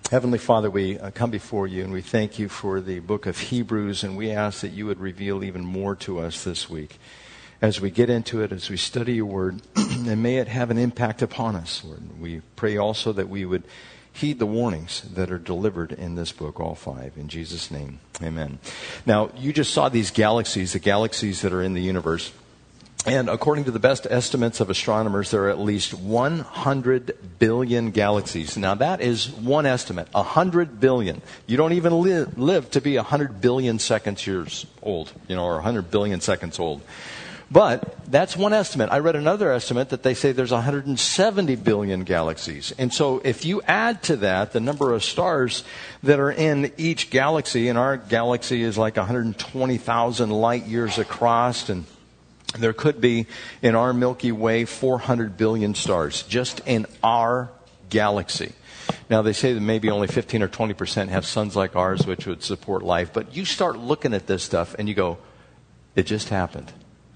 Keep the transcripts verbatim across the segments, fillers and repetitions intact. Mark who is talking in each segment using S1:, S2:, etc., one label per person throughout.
S1: Heavenly Father, we uh, come before you and we thank you for the book of Hebrews, and we ask that you would reveal even more to us this week as we get into it, as we study your word, and may it have an impact upon us, Lord. We pray also that we would heed the warnings that are delivered in this book, all five. In Jesus' name, amen. Now, you just saw these galaxies, the galaxies that are in the universe. And according to the best estimates of astronomers, there are at least one hundred billion galaxies. Now, that is one estimate, one hundred billion. You don't even live, live to be one hundred billion seconds years old, you know, or one hundred billion seconds old. But that's one estimate. I read another estimate that they say there's one hundred seventy billion galaxies. And so if you add to that the number of stars that are in each galaxy, and our galaxy is like one hundred twenty thousand light years across, and there could be in our Milky Way four hundred billion stars just in our galaxy. Now, they say that maybe only fifteen or twenty percent have suns like ours, which would support life. But you start looking at this stuff and you go, it just happened.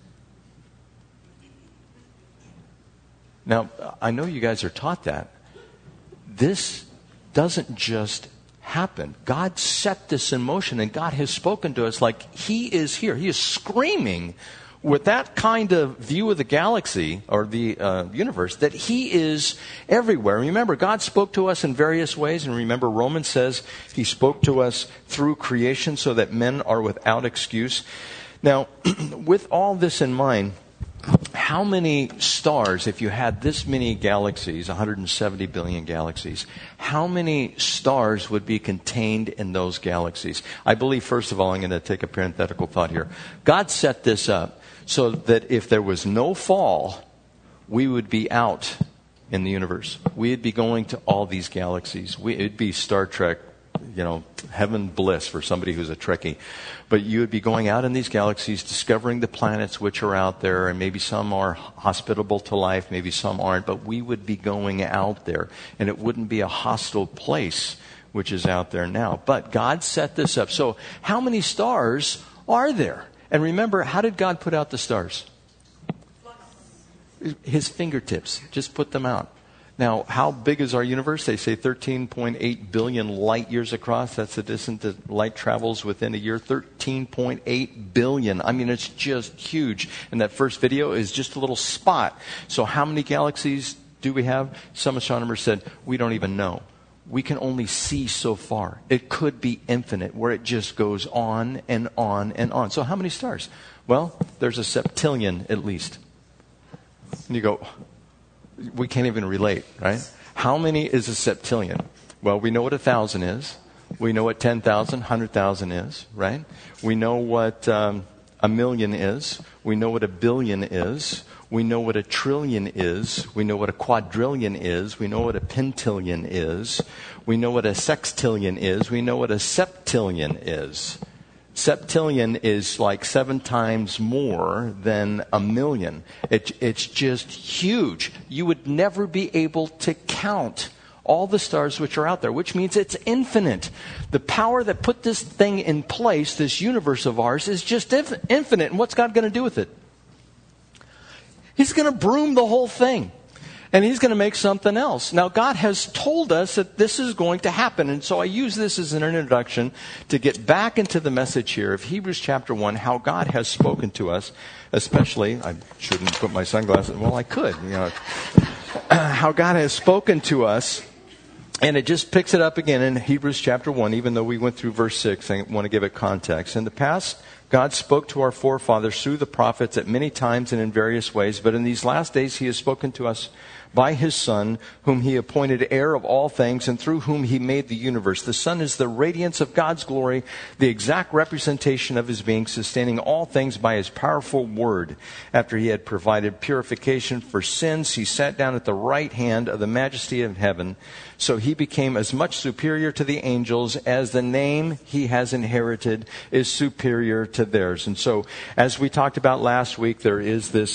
S1: Now, I know you guys are taught that. This doesn't just happen. God set this in motion, and God has spoken to us like He is here. He is screaming with that kind of view of the galaxy or the uh, universe that He is everywhere. Remember, God spoke to us in various ways, and remember Romans says He spoke to us through creation so that men are without excuse. Now, with all this in mind, how many stars, if you had this many galaxies, one hundred seventy billion galaxies, how many stars would be contained in those galaxies? I believe, first of all, I'm going to take a parenthetical thought here. God set this up so that if there was no fall, we would be out in the universe. We'd be going to all these galaxies. We, it'd be Star Trek, you know, heaven bliss for somebody who's a Trekkie. But you would be going out in these galaxies, discovering the planets which are out there, and maybe some are hospitable to life, maybe some aren't, but we would be going out there, and it wouldn't be a hostile place which is out there now. But God set this up. So how many stars are there? And remember, how did God put out the stars? His fingertips. Just put them out. Now, how big is our universe? They say thirteen point eight billion light years across. That's the distance that light travels within a year. thirteen point eight billion. I mean, it's just huge. And that first video is just a little spot. So how many galaxies do we have? Some astronomers said, we don't even know. We can only see so far. It could be infinite, where it just goes on and on and on. So how many stars? Well, there's a septillion at least. And you go, we can't even relate, right? How many is a septillion? Well, we know what a thousand is. We know what ten thousand, one hundred thousand is, right? We know what um, a million is. We know what a billion is. We know what a trillion is. We know what a quadrillion is. We know what a pentillion is. We know what a sextillion is. We know what a septillion is. Septillion is like seven times more than a million. It, it's just huge. You would never be able to count all the stars which are out there, which means it's infinite. The power that put this thing in place, this universe of ours, is just inf- infinite. And what's God going to do with it? He's going to broom the whole thing. And He's going to make something else. Now, God has told us that this is going to happen. And so I use this as an introduction to get back into the message here of Hebrews chapter one, how God has spoken to us, especially, I shouldn't put my sunglasses, well, I could, you know, how God has spoken to us. And it just picks it up again in Hebrews chapter one, even though we went through verse six. I want to give it context. In the past, God spoke to our forefathers through the prophets at many times and in various ways. But in these last days, He has spoken to us by His Son, whom He appointed heir of all things, and through whom He made the universe. The Son is the radiance of God's glory, the exact representation of His being, sustaining all things by His powerful word. After He had provided purification for sins, He sat down at the right hand of the majesty of heaven. So He became as much superior to the angels as the name He has inherited is superior to theirs. And so, as we talked about last week, there is this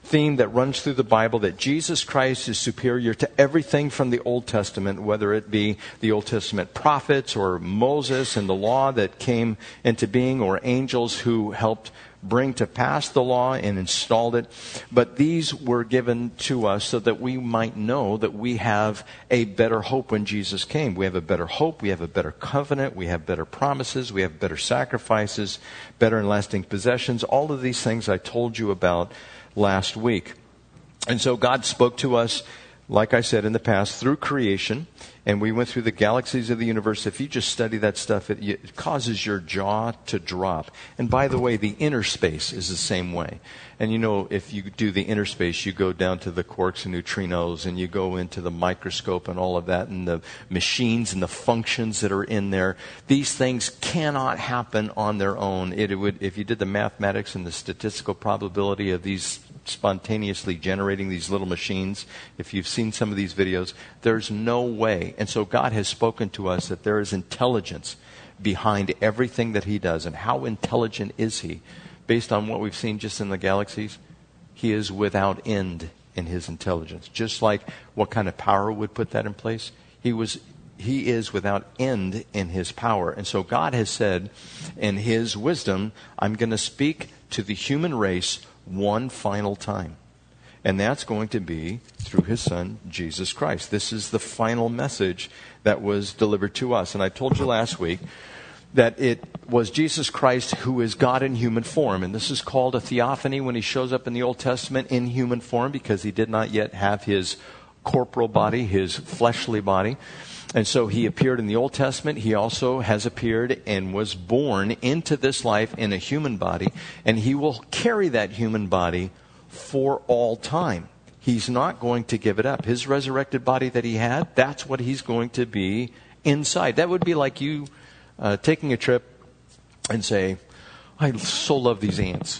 S1: theme that runs through the Bible, that Jesus Christ is superior to everything from the Old Testament, whether it be the Old Testament prophets or Moses and the law that came into being, or angels who helped bring to pass the law and installed it. But these were given to us so that we might know that we have a better hope when Jesus came. We have a better hope, we have a better covenant, we have better promises, we have better sacrifices, better and lasting possessions. All of these things I told you about last week. And so God spoke to us, like I said in the past, through creation. And we went through the galaxies of the universe. If you just study that stuff, it, it causes your jaw to drop. And by the way, the inner space is the same way. And you know, if you do the inner space, you go down to the quarks and neutrinos, and you go into the microscope and all of that, and the machines and the functions that are in there. These things cannot happen on their own. It, it would, if you did the mathematics and the statistical probability of these spontaneously generating these little machines, if you've seen some of these videos, there's no way. And so God has spoken to us that there is intelligence behind everything that he does. And how intelligent is he? Based on what we've seen just in the galaxies, he is without end in his intelligence. Just like what kind of power would put that in place? He was He is without end in his power. And so God has said in his wisdom, I'm going to speak to the human race one final time. And that's going to be through his son, Jesus Christ. This is the final message that was delivered to us. And I told you last week that it was Jesus Christ who is God in human form. And this is called a theophany when he shows up in the Old Testament in human form, because he did not yet have his corporal body, his fleshly body. And so he appeared in the Old Testament. He also has appeared and was born into this life in a human body. And he will carry that human body for all time. He's not going to give it up. His resurrected body that he had, that's what he's going to be inside. That would be like you uh, taking a trip and say, I so love these ants.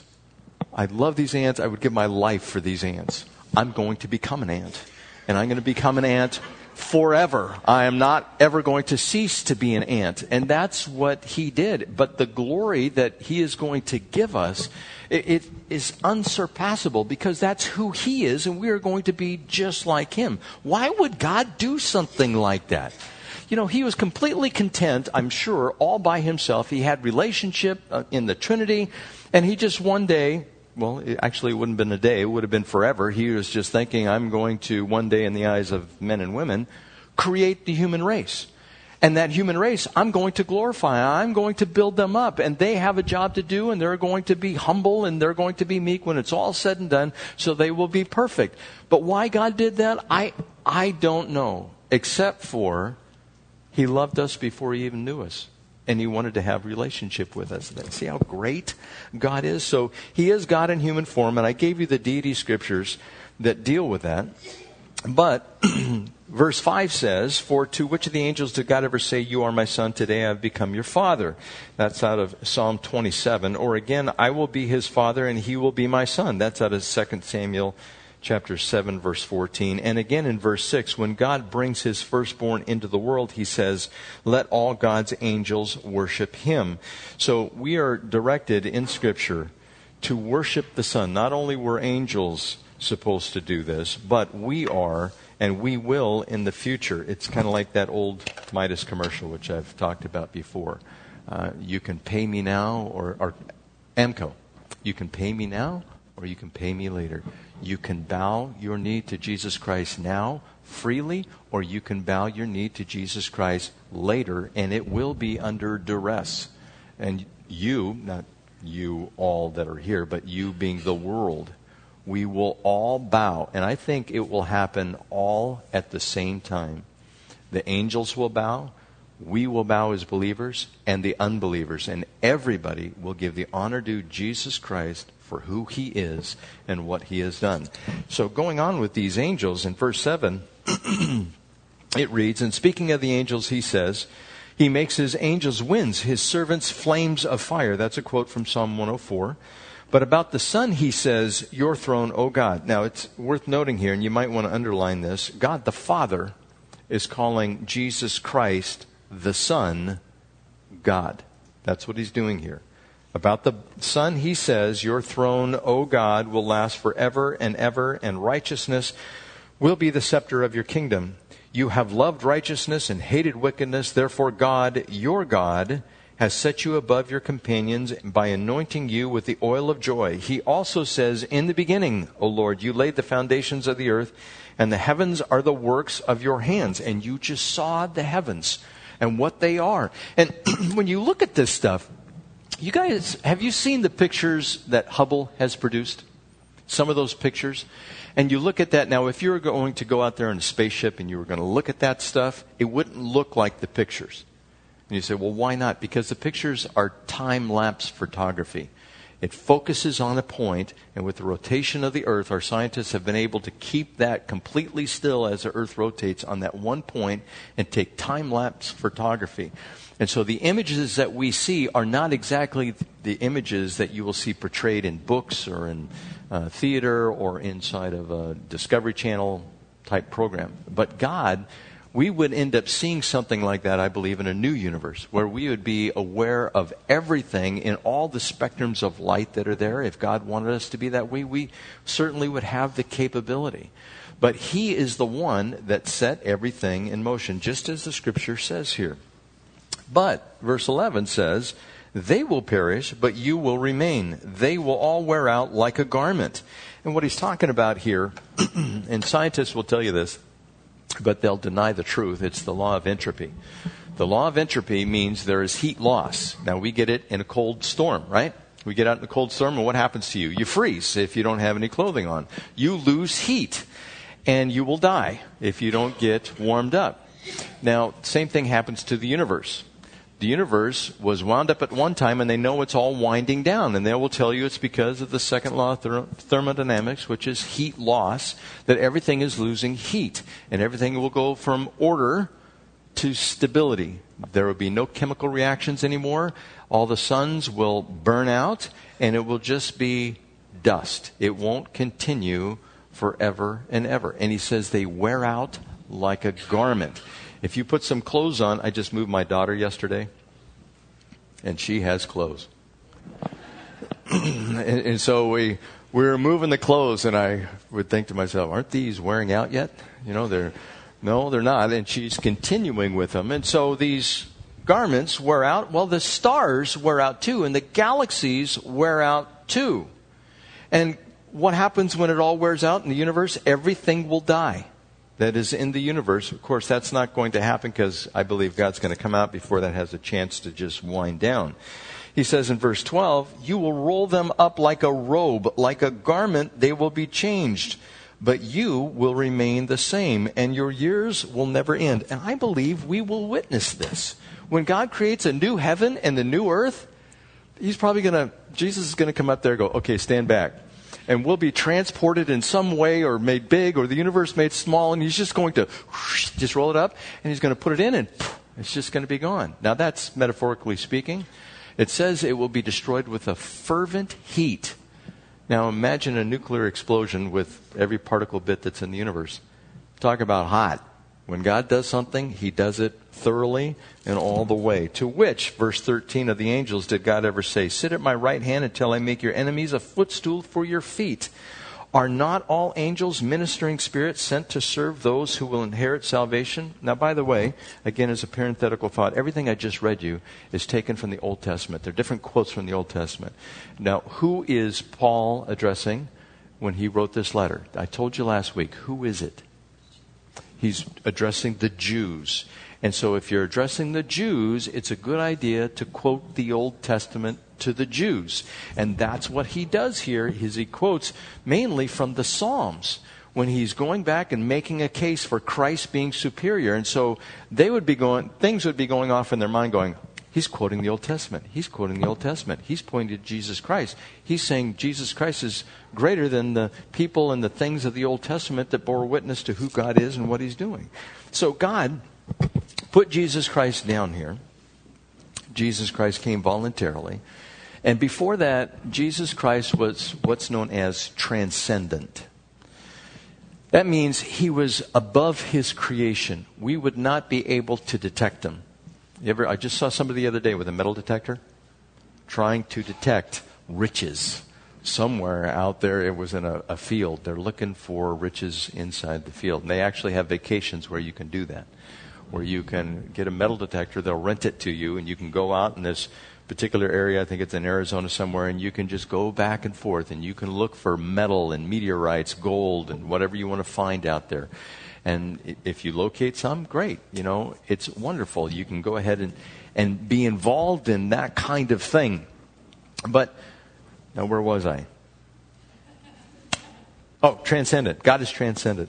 S1: I love these ants. I would give my life for these ants. I'm going to become an ant. And I'm going to become an ant forever. I am not ever going to cease to be an ant. And that's what he did. But the glory that he is going to give us, it, it is unsurpassable, because that's who he is, and we are going to be just like him. Why would God do something like that? You know, he was completely content, I'm sure, all by himself. He had relationship uh, in the Trinity, and he just one day, well, it actually wouldn't have been a day, it would have been forever. He was just thinking, I'm going to, one day in the eyes of men and women, create the human race. And that human race, I'm going to glorify. I'm going to build them up. And they have a job to do, and they're going to be humble, and they're going to be meek when it's all said and done, so they will be perfect. But why God did that, I I don't know, except for he loved us before he even knew us. And he wanted to have a relationship with us. See how great God is? So he is God in human form. And I gave you the deity scriptures that deal with that. But verse five says, for to which of the angels did God ever say, you are my son, today I have become your father? That's out of Psalm twenty-seven. Or again, I will be his father and he will be my son. That's out of Second Samuel chapter seven, verse fourteen. And again in verse six, when God brings his firstborn into the world, he says, let all God's angels worship him. So we are directed in Scripture to worship the Son. Not only were angels supposed to do this, but we are, and we will in the future. It's kind of like that old Midas commercial, which I've talked about before. Uh, you can pay me now, or, or Amco. You can pay me now, or you can pay me later. You can bow your knee to Jesus Christ now, freely, or you can bow your knee to Jesus Christ later, and it will be under duress. And you, not you all that are here, but you being the world, we will all bow. And I think it will happen all at the same time. The angels will bow, we will bow as believers, and the unbelievers. And everybody will give the honor due Jesus Christ for who he is and what he has done. So going on with these angels, in verse seven, it reads, and speaking of the angels, he says, he makes his angels winds, his servants flames of fire. That's a quote from Psalm one oh four. But about the Son, he says, your throne, O God. Now, it's worth noting here, and you might want to underline this, God the Father is calling Jesus Christ, the Son, God. That's what he's doing here. About the Son, he says, your throne, O God, will last forever and ever, and righteousness will be the scepter of your kingdom. You have loved righteousness and hated wickedness. Therefore, God, your God, has set you above your companions by anointing you with the oil of joy. He also says, in the beginning, O Lord, you laid the foundations of the earth, and the heavens are the works of your hands. And you just saw the heavens and what they are. And when you look at this stuff, you guys, have you seen the pictures that Hubble has produced? Some of those pictures? And you look at that. Now, if you were going to go out there in a spaceship and you were going to look at that stuff, it wouldn't look like the pictures. And you say, well, why not? Because the pictures are time-lapse photography. It focuses on a point, and with the rotation of the Earth, our scientists have been able to keep that completely still as the Earth rotates on that one point and take time-lapse photography. And so the images that we see are not exactly the images that you will see portrayed in books or in uh, theater or inside of a Discovery Channel type program. But God, we would end up seeing something like that, I believe, in a new universe, where we would be aware of everything in all the spectrums of light that are there. If God wanted us to be that way, we certainly would have the capability. But He is the one that set everything in motion, just as the Scripture says here. But, verse eleven says, they will perish, but you will remain. They will all wear out like a garment. And what he's talking about here, and scientists will tell you this, but they'll deny the truth. It's the law of entropy. The law of entropy means there is heat loss. Now, we get it in a cold storm, right? We get out in a cold storm, and what happens to you? You freeze if you don't have any clothing on. You lose heat, and you will die if you don't get warmed up. Now, same thing happens to the universe. The universe was wound up at one time, and they know it's all winding down. And they will tell you it's because of the second law of therm- thermodynamics, which is heat loss, that everything is losing heat. And everything will go from order to stability. There will be no chemical reactions anymore. All the suns will burn out, and it will just be dust. It won't continue forever and ever. And he says they wear out like a garment. If you put some clothes on, I just moved my daughter yesterday, and she has clothes. and, and so we, we were moving the clothes, and I would think to myself, aren't these wearing out yet? You know, they're, no, they're not. And she's continuing with them. And so these garments wear out. Well, the stars wear out too, and the galaxies wear out too. And what happens when it all wears out in the universe? Everything will die that is in the universe. Of course, that's not going to happen because I believe God's going to come out before that has a chance to just wind down. He says in verse twelve, you will roll them up like a robe, like a garment, they will be changed. But you will remain the same, and your years will never end. And I believe we will witness this. When God creates a new heaven and the new earth, He's probably going to, Jesus is going to come up there and go, okay, stand back. And we'll be transported in some way or made big or the universe made small, and He's just going to whoosh, just roll it up, and He's going to put it in, and poof, it's just going to be gone. Now, that's metaphorically speaking. It says it will be destroyed with a fervent heat. Now, imagine a nuclear explosion with every particle bit that's in the universe. Talk about hot. When God does something, He does it thoroughly and all the way. To which, verse thirteen of the angels, did God ever say, sit at my right hand until I make your enemies a footstool for your feet? Are not all angels ministering spirits sent to serve those who will inherit salvation? Now, by the way, again, as a parenthetical thought, everything I just read you is taken from the Old Testament. They're different quotes from the Old Testament. Now, who is Paul addressing when he wrote this letter? I told you last week. Who is it? He's addressing the Jews. And so if you're addressing the Jews, it's a good idea to quote the Old Testament to the Jews. And that's what he does here, is he quotes mainly from the Psalms when he's going back and making a case for Christ being superior. And so they would be going, things would be going off in their mind going, he's quoting the Old Testament. He's quoting the Old Testament. He's pointing to Jesus Christ. He's saying Jesus Christ is greater than the people and the things of the Old Testament that bore witness to who God is and what He's doing. So God put Jesus Christ down here. Jesus Christ came voluntarily. And before that, Jesus Christ was what's known as transcendent. That means He was above His creation. We would not be able to detect Him. You ever, I just saw somebody the other day with a metal detector. trying to detect riches. Somewhere out there, it was in a, a field. They're looking for riches inside the field. And they actually have vacations where you can do that, where you can get a metal detector. They'll rent it to you, and you can go out in this particular area. I think it's in Arizona somewhere, and you can just go back and forth, and you can look for metal and meteorites, gold, and whatever you want to find out there. And if you locate some, great. You know, it's wonderful. You can go ahead and, and be involved in that kind of thing. But now, where was I? Oh, transcendent. God is transcendent.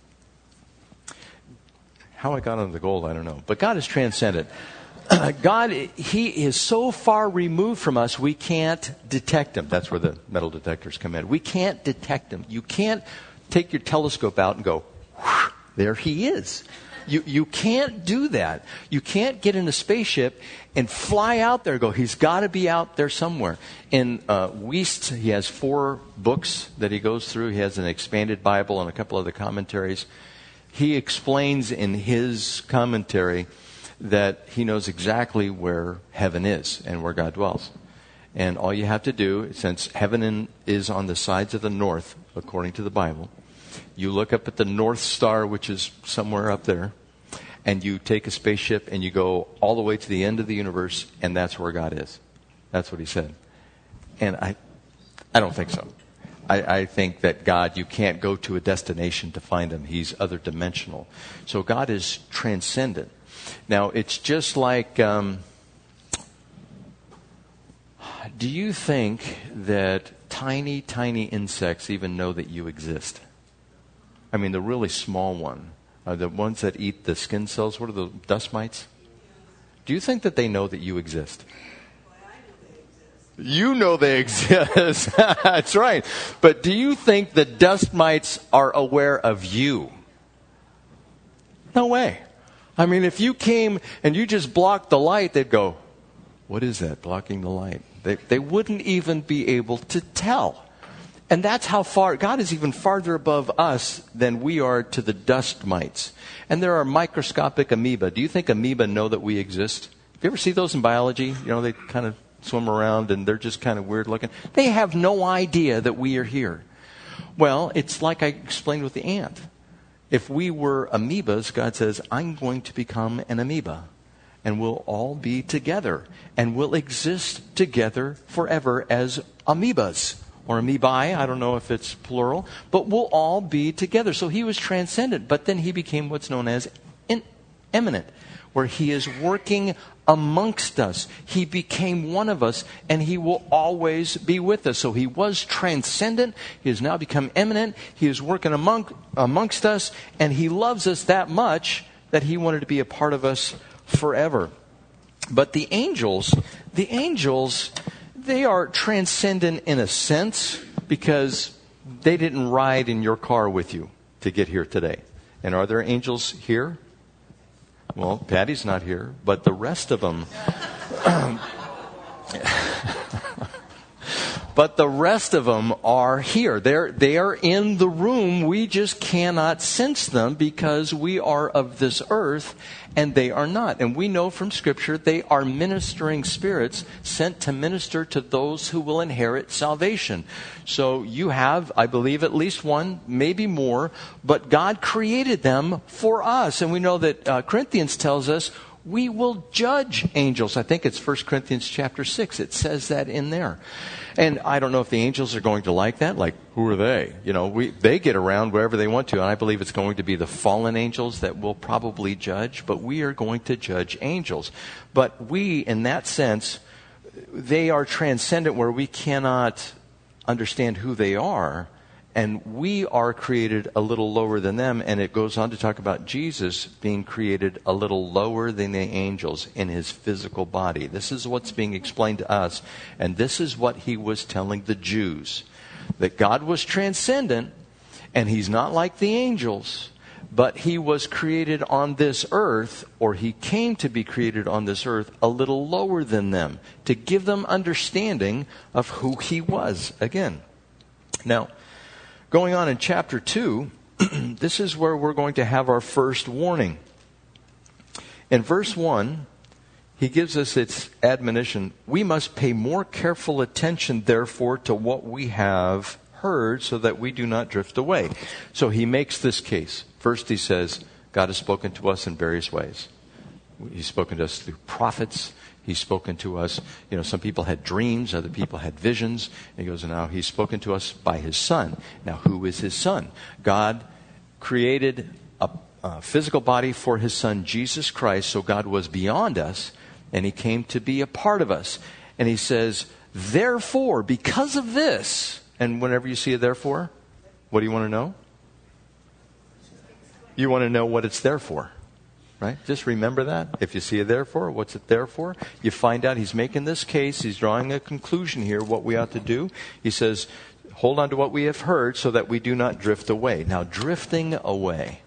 S1: How I got onto the gold, I don't know. But God is transcendent. God, He is so far removed from us, we can't detect Him. That's where the metal detectors come in. We can't detect Him. You can't take your telescope out and go, there He is. You you can't do that. You can't get in a spaceship and fly out there and go, He's got to be out there somewhere. In uh, Wuest, he has four books that he goes through. He has an expanded Bible and a couple other commentaries. He explains in his commentary that he knows exactly where heaven is and where God dwells. And all you have to do, since heaven in, is on the sides of the north, according to the Bible, you look up at the North Star, which is somewhere up there, and you take a spaceship and you go all the way to the end of the universe, and that's where God is. That's what he said. And I I don't think so. I, I think that God, you can't go to a destination to find Him. He's other dimensional. So God is transcendent. Now, it's just like, um, do you think that tiny, tiny insects even know that you exist? I mean, the really small one, uh, the ones that eat the skin cells, what are the dust mites? Do you think that they know that you exist? You know they exist. That's right. But do you think the dust mites are aware of you? No way. I mean, if you came and you just blocked the light, they'd go, what is that, blocking the light? They, they wouldn't even be able to tell. And that's how far, God is even farther above us than we are to the dust mites. And there are microscopic amoeba. Do you think amoeba know that we exist? Have you ever see those in biology? You know, they kind of swim around and they're just kind of weird looking. They have no idea that we are here. Well, it's like I explained with the ant. If we were amoebas, God says, I'm going to become an amoeba. And we'll all be together. And we'll exist together forever as amoebas. Or amoebae, I don't know if it's plural. But we'll all be together. So he was transcendent. But then he became what's known as in, immanent. Where he is working amongst us. He became one of us, and he will always be with us. So he was transcendent. He has now become immanent. He is working among, amongst us, and he loves us that much that he wanted to be a part of us forever. But the angels, the angels, they are transcendent in a sense because they didn't ride in your car with you to get here today. And are there angels here? Well, Patty's not here, but the rest of them. But the rest of them are here. They're, they are in the room. We just cannot sense them because we are of this earth and they are not. And we know from Scripture they are ministering spirits sent to minister to those who will inherit salvation. So you have, I believe, at least one, maybe more, but God created them for us. And we know that uh, Corinthians tells us we will judge angels. I think it's First Corinthians chapter six. It says that in there. And I don't know if the angels are going to like that. Like, who are they? You know, we they get around wherever they want to. And I believe it's going to be the fallen angels that will probably judge. But we are going to judge angels. But we, in that sense, they are transcendent where we cannot understand who they are. And we are created a little lower than them. And it goes on to talk about Jesus being created a little lower than the angels in his physical body. This is what's being explained to us. And this is what he was telling the Jews. That God was transcendent and he's not like the angels. But he was created on this earth, or he came to be created on this earth, a little lower than them. To give them understanding of who he was again. Now, going on in chapter two, this is where we're going to have our first warning. In verse one, he gives us its admonition. We must pay more careful attention, therefore, to what we have heard so that we do not drift away. So he makes this case. First he says, God has spoken to us in various ways. He's spoken to us through prophets. He's spoken to us, you know, some people had dreams, other people had visions. And he goes, now he's spoken to us by his Son. Now, who is his Son? God created a, a physical body for his Son, Jesus Christ, so God was beyond us, and he came to be a part of us. And he says, therefore, because of this, and whenever you see a therefore, what do you want to know? You want to know what it's there for. Right? Just remember that. If you see a therefore, what's it there for? You find out he's making this case. He's drawing a conclusion here, what we ought to do. He says, hold on to what we have heard so that we do not drift away. Now, drifting away.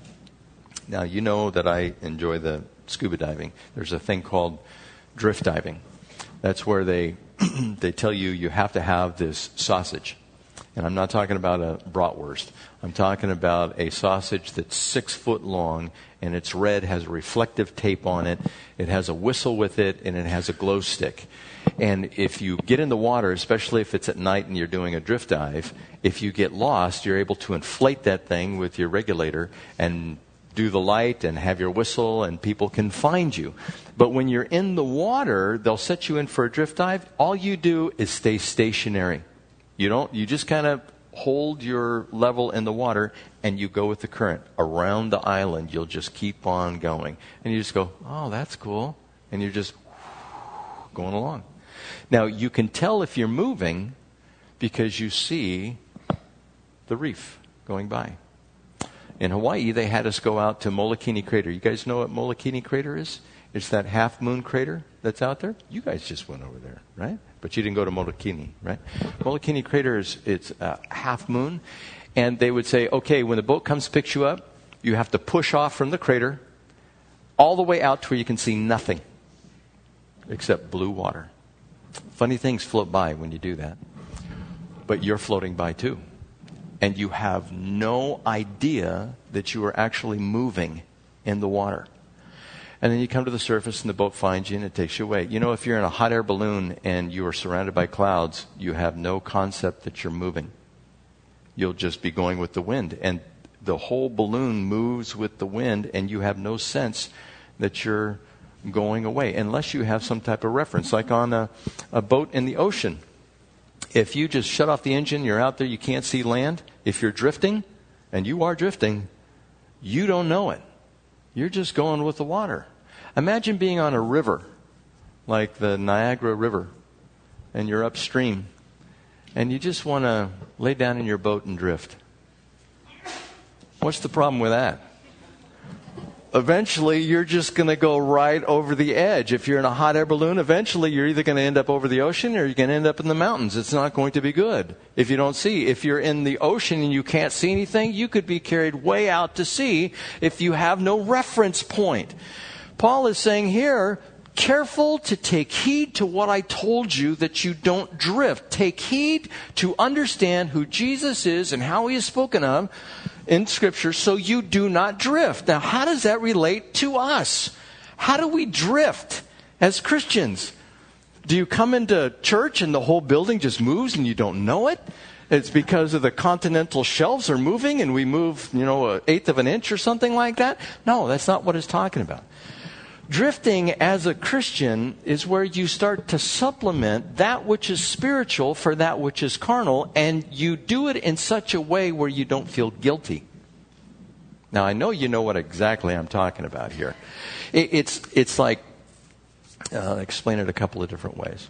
S1: Now, you know that I enjoy the scuba diving. There's a thing called drift diving. That's where they they tell you you have to have this sausage. And I'm not talking about a bratwurst. I'm talking about a sausage that's six foot long, and it's red, has reflective tape on it. It has a whistle with it, and it has a glow stick. And if you get in the water, especially if it's at night and you're doing a drift dive, if you get lost, you're able to inflate that thing with your regulator and do the light and have your whistle, and people can find you. But when you're in the water, they'll set you in for a drift dive. All you do is stay stationary. You don't, you just kind of hold your level in the water and you go with the current. Around the island, you'll just keep on going. And you just go, oh, that's cool. And you're just going along. Now, you can tell if you're moving because you see the reef going by. In Hawaii, they had us go out to Molokini Crater. You guys know what Molokini Crater is? It's that half-moon crater that's out there. You guys just went over there, right? But you didn't go to Molokini, right? Molokini Crater is it's a half-moon. And they would say, okay, when the boat comes to pick you up, you have to push off from the crater all the way out to where you can see nothing except blue water. Funny things float by when you do that. But you're floating by too. And you have no idea that you are actually moving in the water. And then you come to the surface and the boat finds you and it takes you away. You know, if you're in a hot air balloon and you are surrounded by clouds, you have no concept that you're moving. You'll just be going with the wind. And the whole balloon moves with the wind and you have no sense that you're going away unless you have some type of reference. Like on a, a boat in the ocean. If you just shut off the engine, you're out there, you can't see land. If you're drifting, and you are drifting, you don't know it. You're just going with the water. Imagine being on a river, like the Niagara River, and you're upstream, and you just want to lay down in your boat and drift. What's the problem with that? Eventually, you're just going to go right over the edge. If you're in a hot air balloon, eventually you're either going to end up over the ocean or you're going to end up in the mountains. It's not going to be good if you don't see. If you're in the ocean and you can't see anything, you could be carried way out to sea if you have no reference point. Paul is saying here, careful to take heed to what I told you that you don't drift. Take heed to understand who Jesus is and how he is spoken of in Scripture so you do not drift. Now, how does that relate to us? How do we drift as Christians? Do you come into church and the whole building just moves and you don't know it? It's because of the continental shelves are moving and we move, you know, an eighth of an inch or something like that? No, that's not what it's talking about. Drifting as a Christian is where you start to supplement that which is spiritual for that which is carnal, and you do it in such a way where you don't feel guilty. Now, I know you know what exactly I'm talking about here. It, it's it's like, uh, I'll explain it a couple of different ways.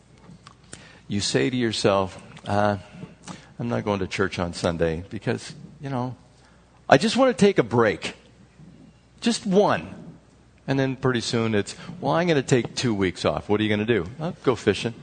S1: You say to yourself, uh, I'm not going to church on Sunday because, you know, I just want to take a break. Just one. And then pretty soon it's, well, I'm going to take two weeks off. What are you going to do? I'll go fishing.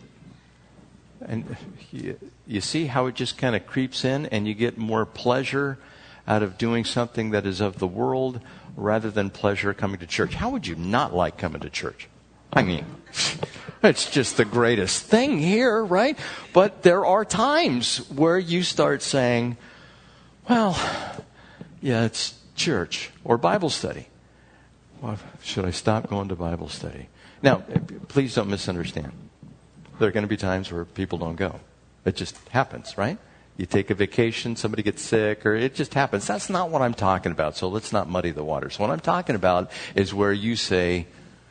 S1: And you, you see how it just kind of creeps in and you get more pleasure out of doing something that is of the world rather than pleasure coming to church. How would you not like coming to church? I mean, it's just the greatest thing here, right? But there are times where you start saying, well, yeah, it's church or Bible study. well, should I stop going to Bible study? Now, please don't misunderstand. There are going to be times where people don't go. It just happens, right? You take a vacation, somebody gets sick, or it just happens. That's not what I'm talking about, so let's not muddy the waters. What I'm talking about is where you say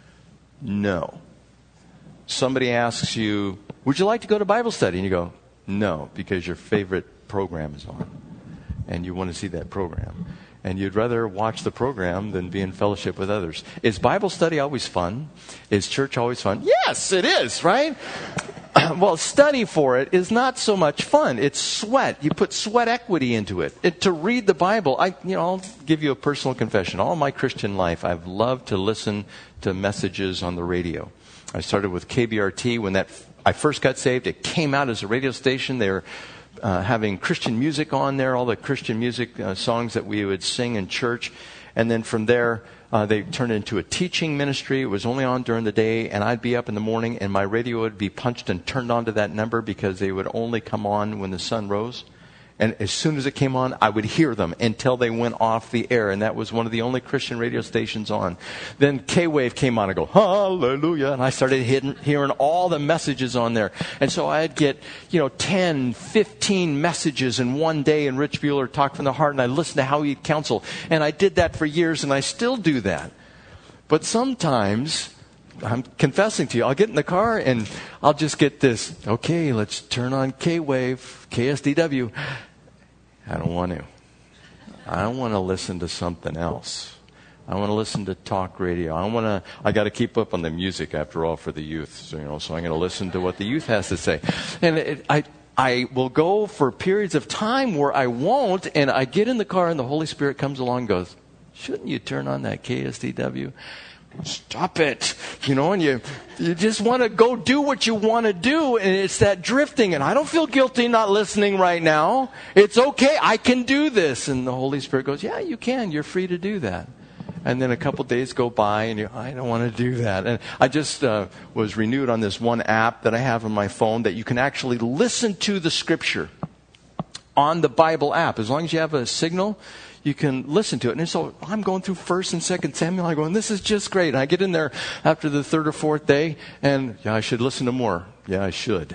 S1: no. Somebody asks you, would you like to go to Bible study? And you go, no, because your favorite program is on, and you want to see that program. And you'd rather watch the program than be in fellowship with others. Is Bible study always fun? Is church always fun? Yes, it is, right? Well, study for it is not so much fun. It's sweat. You put sweat equity into it. it. To read the Bible, I, you know, I'll give you a personal confession. All my Christian life, I've loved to listen to messages on the radio. I started with K B R T when that I first got saved. It came out as a radio station. They were uh, having Christian music on there, all the Christian music uh, songs that we would sing in church. And then from there, uh, they turned it into a teaching ministry. It was only on during the day, and I'd be up in the morning, and my radio would be punched and turned on to that number because they would only come on when the sun rose. And as soon as it came on, I would hear them until they went off the air. And that was one of the only Christian radio stations on. Then K-Wave came on and go, hallelujah. And I started hitting, hearing all the messages on there. And so I'd get, you know, ten, fifteen messages in one day. And Rich Bueller talked from the heart. And I listened to how he'd counsel. And I did that for years, and I still do that. But sometimes, I'm confessing to you, I'll get in the car and I'll just get this, okay, let's turn on K-Wave, K S D W. I don't want to. I want to listen to something else. I want to listen to talk radio. I want to. I got to keep up on the music, after all, for the youth. So, you know, so I'm going to listen to what the youth has to say. And it, I, I will go for periods of time where I won't, and I get in the car, and the Holy Spirit comes along and goes, "Shouldn't you turn on that K S D W?" Stop it. You know, and you you just want to go do what you want to do, and it's that drifting. And I don't feel guilty not listening right now. It's okay. I can do this. And the Holy Spirit goes, yeah, you can. You're free to do that. And then a couple days go by, and you, I don't want to do that. And I just uh, was renewed on this one app that I have on my phone that you can actually listen to the Scripture on the Bible app. As long as you have a signal, you can listen to it. And so I'm going through First and Second Samuel. I'm going, this is just great. And I get in there after the third or fourth day, and yeah, I should listen to more. Yeah, I should.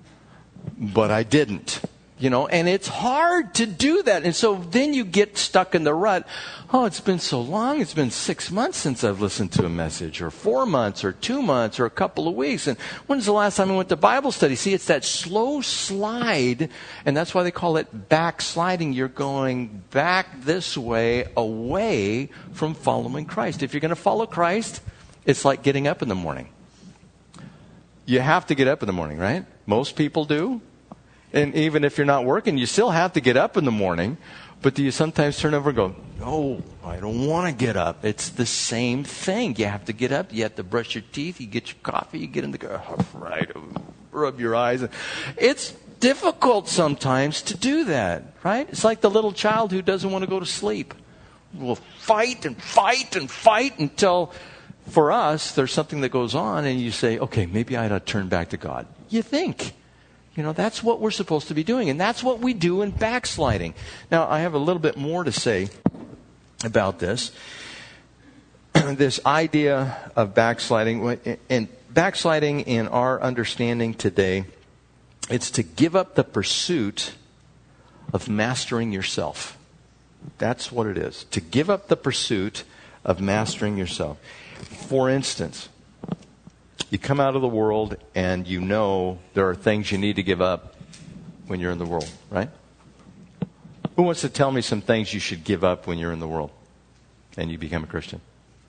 S1: But I didn't. You know, and it's hard to do that. And so then you get stuck in the rut. Oh, it's been so long. It's been six months since I've listened to a message, or four months, or two months, or a couple of weeks. And when's the last time I went to Bible study? See, it's that slow slide, and that's why they call it backsliding. You're going back this way, away from following Christ. If you're going to follow Christ, it's like getting up in the morning. You have to get up in the morning, right? Most people do. And even if you're not working, you still have to get up in the morning. But do you sometimes turn over and go, no, I don't want to get up. It's the same thing. You have to get up. You have to brush your teeth. You get your coffee. You get in the car. Right. Rub your eyes. It's difficult sometimes to do that, right? It's like the little child who doesn't want to go to sleep. We'll fight and fight and fight until, for us, there's something that goes on and you say, okay, maybe I ought to turn back to God. You think. You know, that's what we're supposed to be doing. And that's what we do in backsliding. Now, I have a little bit more to say about this. This idea of backsliding. And backsliding in our understanding today, it's to give up the pursuit of mastering yourself. That's what it is. To give up the pursuit of mastering yourself. For instance, you come out of the world and you know there are things you need to give up when you're in the world, right? Who wants to tell me some things you should give up when you're in the world and you become a Christian?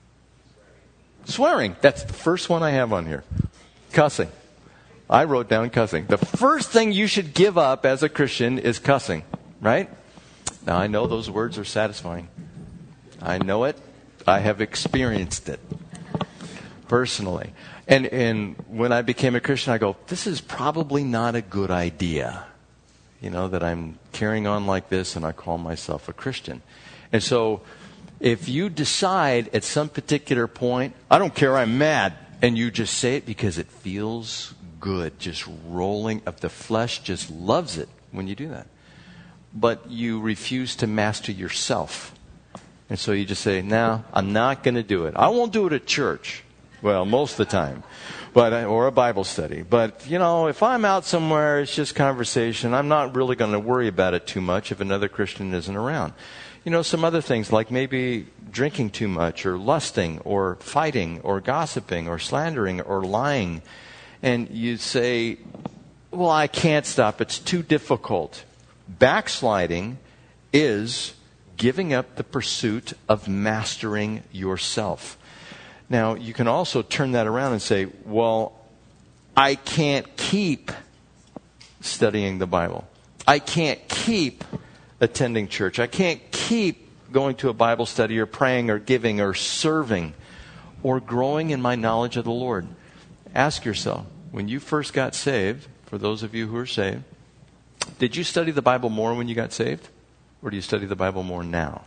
S1: Swearing. That's the first one I have on here. Cussing. I wrote down cussing. The first thing you should give up as a Christian is cussing, right? Now, I know those words are satisfying. I know it. I have experienced it personally. And, and when I became a Christian, I go, this is probably not a good idea. You know, that I'm carrying on like this and I call myself a Christian. And so if you decide at some particular point, I don't care, I'm mad, and you just say it because it feels good, just rolling up, the flesh just loves it when you do that. But you refuse to master yourself. And so you just say, no, I'm not going to do it. I won't do it at church. Well, most of the time. But, or a Bible study. But, you know, if I'm out somewhere, it's just conversation. I'm not really going to worry about it too much if another Christian isn't around. You know, some other things like maybe drinking too much or lusting or fighting or gossiping or slandering or lying. And you say, well, I can't stop. It's too difficult. Backsliding is giving up the pursuit of mastering yourself. Now, you can also turn that around and say, well, I can't keep studying the Bible. I can't keep attending church. I can't keep going to a Bible study or praying or giving or serving or growing in my knowledge of the Lord. Ask yourself, when you first got saved, for those of you who are saved, did you study the Bible more when you got saved? Or do you study the Bible more now?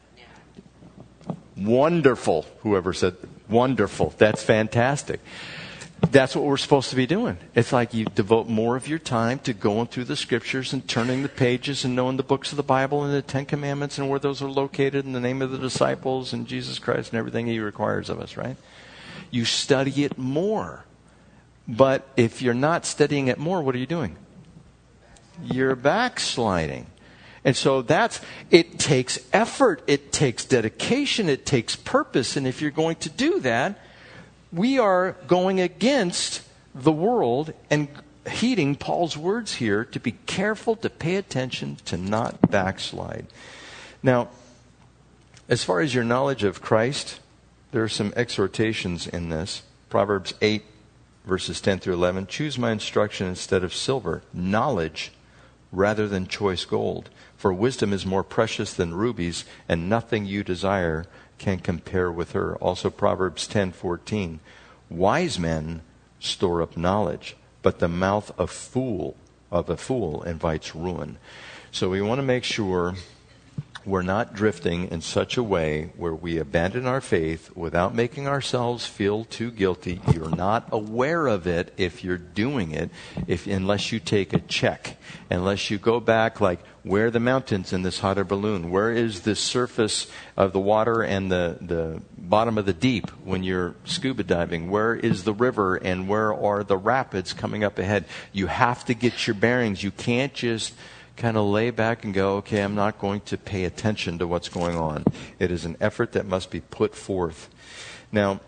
S1: Wonderful. Whoever said wonderful. That's fantastic. That's what we're supposed to be doing. It's like you devote more of your time to going through the scriptures and turning the pages and knowing the books of the Bible and the Ten Commandments and where those are located and the name of the disciples and Jesus Christ and everything He requires of us, right? You study it more. But if you're not studying it more, what are you doing? You're backsliding. And so that's, it takes effort, it takes dedication, it takes purpose. And if you're going to do that, we are going against the world and heeding Paul's words here to be careful, to pay attention, to not backslide. Now, as far as your knowledge of Christ, there are some exhortations in this. Proverbs eight, verses ten through eleven. Choose my instruction instead of silver, knowledge rather than choice gold. For wisdom is more precious than rubies, and nothing you desire can compare with her. Also Proverbs ten fourteen. Wise men store up knowledge, but the mouth of fool of a fool invites ruin. So we want to make sure we're not drifting in such a way where we abandon our faith without making ourselves feel too guilty. You're not aware of it if you're doing it, if unless you take a check, unless you go back like, where are the mountains in this hot air balloon? Where is the surface of the water and the, the bottom of the deep when you're scuba diving? Where is the river and where are the rapids coming up ahead? You have to get your bearings. You can't just kind of lay back and go, okay, I'm not going to pay attention to what's going on. It is an effort that must be put forth. Now,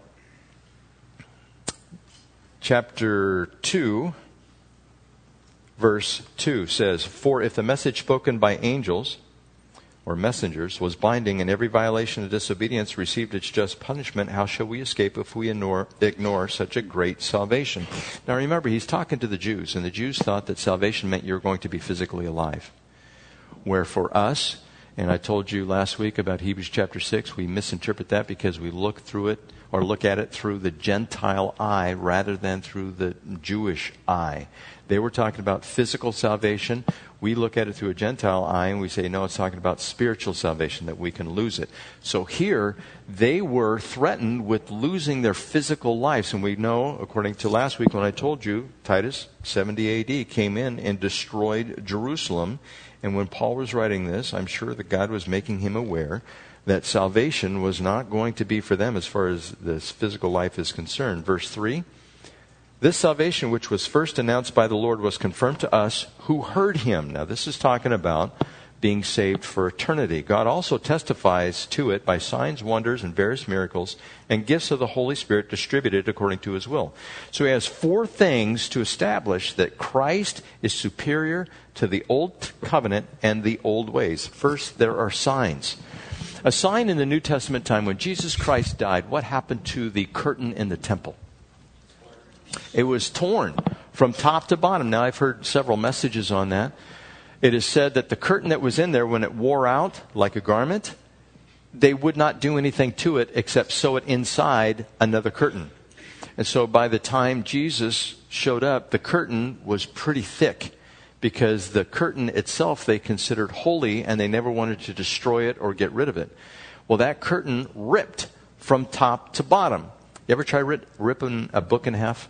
S1: chapter two, verse two says, For if the message spoken by angels or messengers was binding, and every violation of disobedience received its just punishment, how shall we escape if we ignore, ignore such a great salvation? Now remember, he's talking to the Jews, and the Jews thought that salvation meant you were going to be physically alive. Where for us, and I told you last week about Hebrews chapter six, we misinterpret that because we look through it, or look at it through the Gentile eye rather than through the Jewish eye. They were talking about physical salvation. We look at it through a Gentile eye and we say, no, it's talking about spiritual salvation, that we can lose it. So here, they were threatened with losing their physical lives. And we know, according to last week when I told you, Titus seventy A D came in and destroyed Jerusalem. And when Paul was writing this, I'm sure that God was making him aware that salvation was not going to be for them as far as this physical life is concerned. Verse three, this salvation which was first announced by the Lord was confirmed to us who heard him. Now this is talking about being saved for eternity. God also testifies to it by signs, wonders, and various miracles, and gifts of the Holy Spirit distributed according to his will. So he has four things to establish that Christ is superior to the old covenant and the old ways. First, there are signs. A sign in the New Testament time, when Jesus Christ died, what happened to the curtain in the temple? It was torn from top to bottom. Now, I've heard several messages on that. It is said that the curtain that was in there, when it wore out like a garment, they would not do anything to it except sew it inside another curtain. And so by the time Jesus showed up, the curtain was pretty thick, because the curtain itself they considered holy and they never wanted to destroy it or get rid of it. Well, that curtain ripped from top to bottom. You ever try rip, ripping a book in half?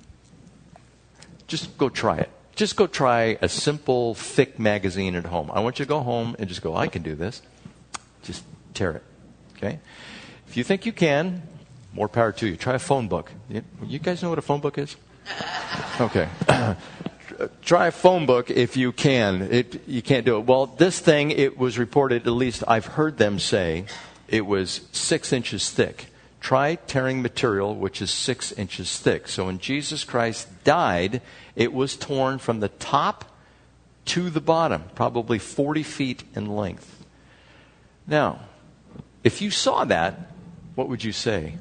S1: Just go try it. Just go try a simple, thick magazine at home. I want you to go home and just go, I can do this. Just tear it. Okay? If you think you can, more power to you. Try a phone book. You, you guys know what a phone book is? Okay. Try a phone book if you can. It, you can't do it. Well, this thing, it was reported, at least I've heard them say, it was six inches thick. Try tearing material which is six inches thick. So when Jesus Christ died, it was torn from the top to the bottom, probably forty feet in length. Now, if you saw that, what would you say?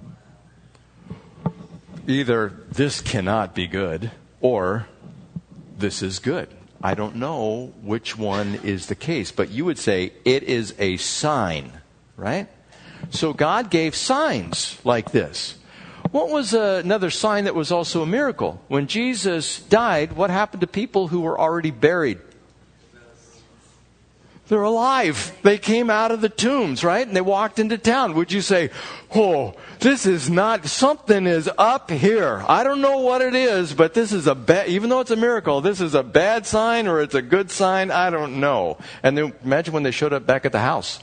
S1: Either this cannot be good, or this is good. I don't know which one is the case, but you would say it is a sign, right? So God gave signs like this. What was uh, another sign that was also a miracle? When Jesus died, what happened to people who were already buried? They're alive. They came out of the tombs, right? And they walked into town. Would you say, oh, this is not, something is up here. I don't know what it is, but this is a bad, even though it's a miracle, this is a bad sign or it's a good sign. I don't know. And then imagine when they showed up back at the house.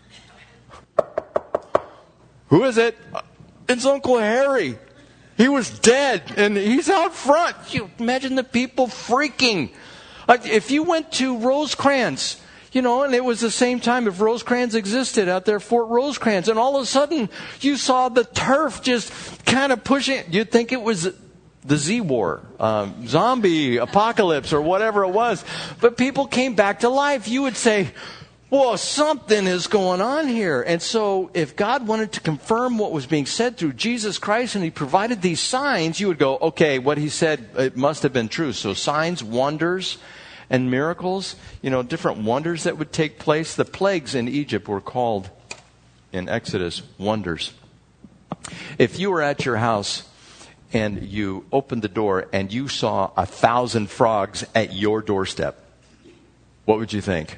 S1: Who is it? It's Uncle Harry. He was dead and he's out front. You imagine the people freaking. Like if you went to Rosecrans, you know, and it was the same time if Rosecrans existed out there, Fort Rosecrans, and all of a sudden you saw the turf just kind of pushing. You'd think it was the Z-War, um, zombie apocalypse or whatever it was. But people came back to life. You would say, well, something is going on here. And so if God wanted to confirm what was being said through Jesus Christ and he provided these signs, you would go, okay, what he said, it must have been true. So signs, wonders, and miracles, you know, different wonders that would take place. The plagues in Egypt were called, in Exodus, wonders. If you were at your house and you opened the door and you saw a thousand frogs at your doorstep, what would you think?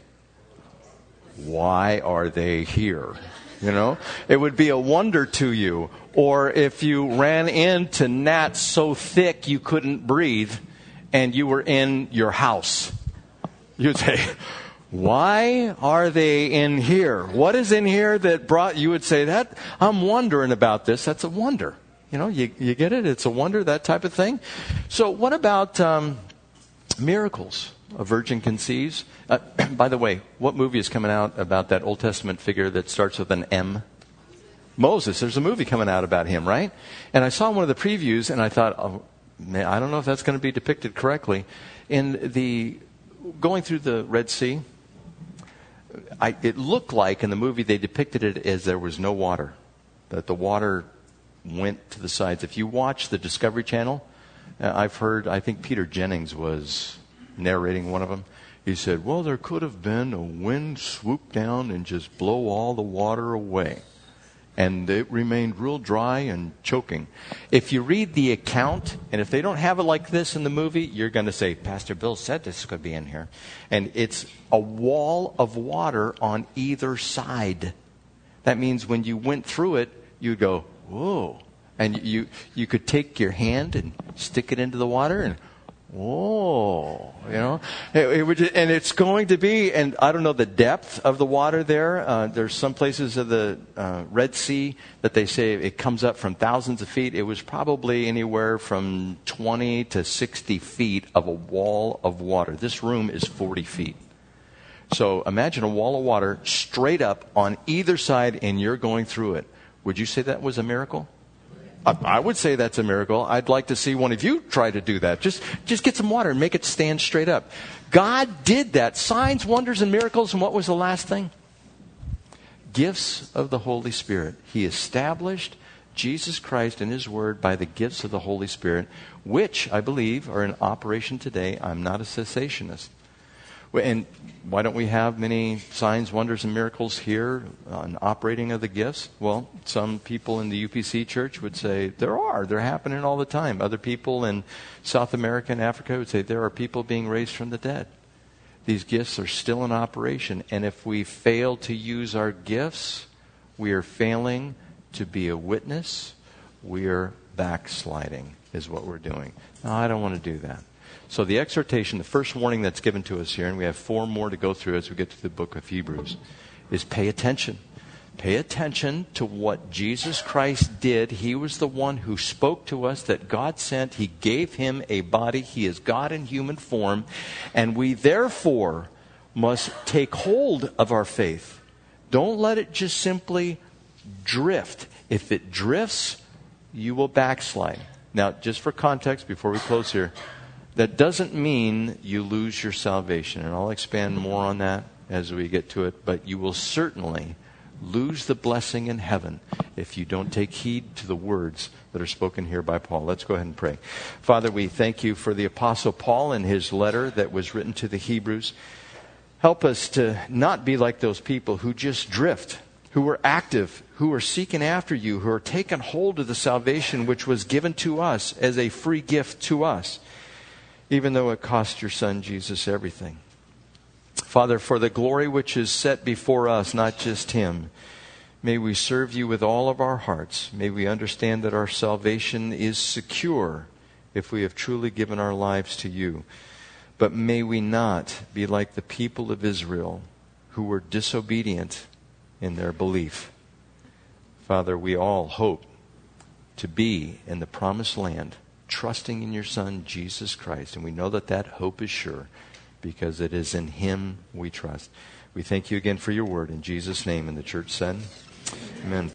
S1: Why are they here? You know, it would be a wonder to you. Or if you ran into gnats so thick you couldn't breathe and you were in your house, you'd say, why are they in here? What is in here that brought, you would say that, I'm wondering about this. That's a wonder. You know, you, you get it? It's a wonder, that type of thing. So what about um, miracles? A virgin conceives. Uh, by the way, what movie is coming out about that Old Testament figure that starts with an M? Moses. There's a movie coming out about him, right? And I saw one of the previews and I thought, oh, man, I don't know if that's going to be depicted correctly. In the going through the Red Sea, I, it looked like in the movie they depicted it as there was no water, that the water went to the sides. If you watch the Discovery Channel, uh, I've heard, I think Peter Jennings was narrating one of them. He said, well, there could have been a wind swoop down and just blow all the water away. And it remained real dry and choking. If you read the account, and if they don't have it like this in the movie, you're going to say, Pastor Bill said this could be in here. And it's a wall of water on either side. That means when you went through it, you'd go, whoa. And you, you could take your hand and stick it into the water and whoa, you know, it, it would, and it's going to be, and I don't know the depth of the water there. Uh, there's some places of the uh, Red Sea that they say it comes up from thousands of feet. It was probably anywhere from twenty to sixty feet of a wall of water. This room is forty feet. So imagine a wall of water straight up on either side, and you're going through it. Would you say that was a miracle? I would say that's a miracle. I'd like to see one of you try to do that. Just just get some water and make it stand straight up. God did that. Signs, wonders, and miracles. And what was the last thing? Gifts of the Holy Spirit. He established Jesus Christ and His Word by the gifts of the Holy Spirit, which I believe are in operation today. I'm not a cessationist. And why don't we have many signs, wonders, and miracles here on operating of the gifts? Well, some people in the U P C church would say there are. They're happening all the time. Other people in South America and Africa would say there are people being raised from the dead. These gifts are still in operation. And if we fail to use our gifts, we are failing to be a witness. We are backsliding is what we're doing. No, I don't want to do that. So the exhortation, the first warning that's given to us here, and we have four more to go through as we get to the book of Hebrews, is pay attention. Pay attention to what Jesus Christ did. He was the one who spoke to us, that God sent. He gave him a body. He is God in human form. And we therefore must take hold of our faith. Don't let it just simply drift. If it drifts, you will backslide. Now, just for context, before we close here, that doesn't mean you lose your salvation. And I'll expand more on that as we get to it. But you will certainly lose the blessing in heaven if you don't take heed to the words that are spoken here by Paul. Let's go ahead and pray. Father, we thank you for the Apostle Paul and his letter that was written to the Hebrews. Help us to not be like those people who just drift, who are active, who are seeking after you, who are taking hold of the salvation which was given to us as a free gift to us, even though it cost your Son Jesus everything. Father, for the glory which is set before us, not just him, may we serve you with all of our hearts. May we understand that our salvation is secure if we have truly given our lives to you. But may we not be like the people of Israel who were disobedient in their belief. Father, we all hope to be in the promised land, trusting in your Son, Jesus Christ. And we know that that hope is sure because it is in him we trust. We thank you again for your word. In Jesus' name, and the church said, amen.